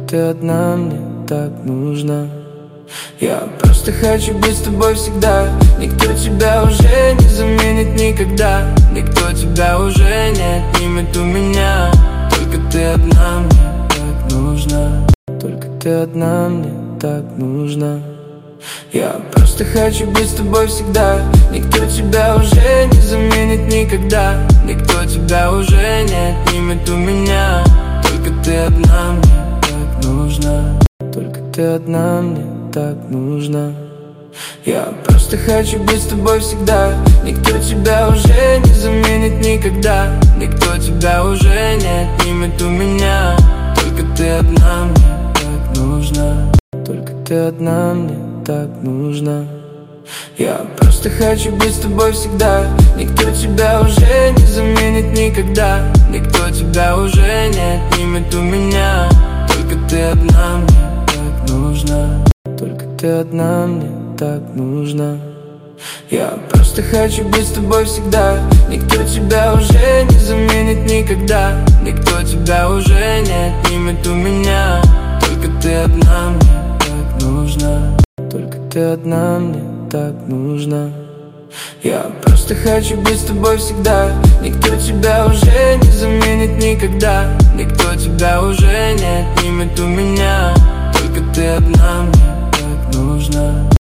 ты одна мне так нужна. Я просто хочу быть с тобой всегда. Никто тебя уже не заменит никогда. Никто тебя уже не отнимет у меня. Только ты одна мне так нужна. Только ты одна мне так нужна. Я просто хочу быть с тобой всегда. Никто тебя уже не заменит никогда. Никто тебя уже не отнимет у меня. Только ты одна мне так нужна. Только ты одна мне так нужна. Я просто хочу быть с тобой всегда. Никто тебя уже не заменит никогда. Никто тебя уже не отнимет у меня. Только ты одна мне так нужна. Только ты одна мне так нужна. Я просто хочу быть с тобой всегда. Никто тебя уже не заменит никогда. Никто тебя уже не отнимет у меня. Только ты одна мне так нужна. Только ты одна мне так нужна. Я просто хочу быть с тобой всегда. Никто тебя уже не заменит никогда. Никто тебя уже не отнимет у меня. Только ты одна мне так нужна. Только ты одна мне так нужна. Я просто хочу быть с тобой всегда. Никто тебя уже не заменит никогда. Никто тебя уже не отнимет у меня. Только ты одна мне так нужна.